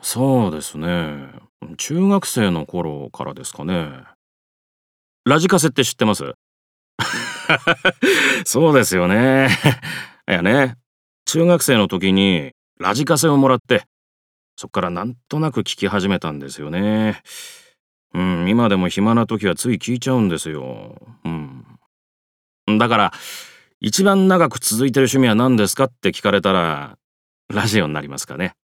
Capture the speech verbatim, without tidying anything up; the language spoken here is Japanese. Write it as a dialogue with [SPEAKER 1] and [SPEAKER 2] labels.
[SPEAKER 1] そうですね。中学生の頃からですかね。ラジカセって知ってます？そうですよね。いやね、中学生の時にラジカセをもらって、そっからなんとなく聞き始めたんですよね。うん、今でも暇な時はつい聞いちゃうんですよ。うん。だから、一番長く続いてる趣味は何ですかって聞かれたら、ラジオになりますかね。